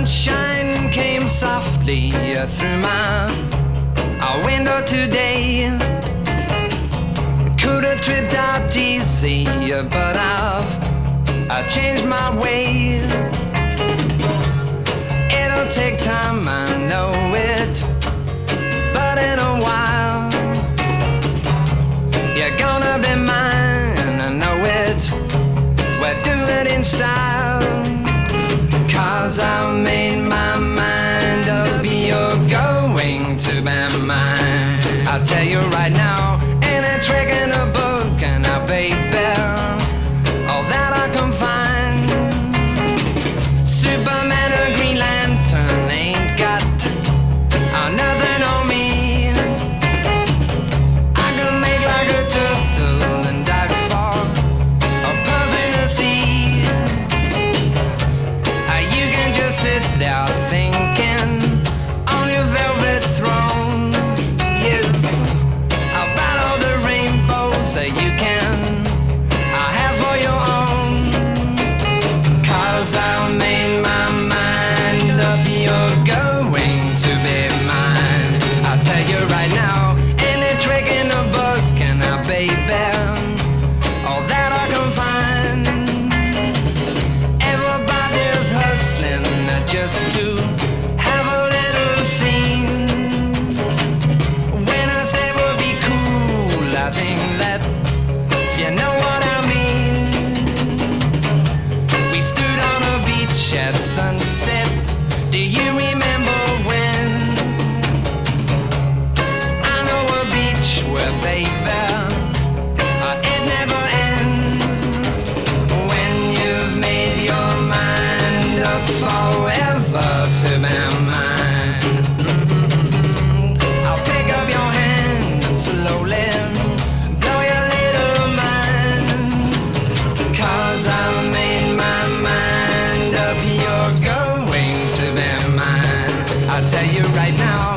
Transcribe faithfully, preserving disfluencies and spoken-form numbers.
sunshine came softly through my our window today. Could have tripped out easy, but I've I changed my way. It'll take time, I know it, but in a while you're gonna be mine, I know it. We'll do it in style, 'cause I made my mind up, you're going to be mine. I'll tell you right now, ain't a trick in a book, and I baby, all that I can find. Superman or Green Lantern ain't got uh, nothing on me. I can make like a turtle and dive for a puff in the sea. Uh, you can just sit there thinking on your velvet throne. Yes, about all the rainbows that you can I have for your own. 'Cause I made my mind up, you're going to be mine. I'll tell you right now, any trick in the book, and I baby, all that I can find. Everybody's hustling just to have a little scene. When I say we'll be cool, I think that you know what I mean. We stood on a beach at sunset. Do you remember when? I know a beach where, baby, uh, it never ends. When you've made your mind up forever to be mine. I'll pick up your hand and slowly blow your little mind. 'Cause I made my mind up, you're going to be mine. I'll tell you right now,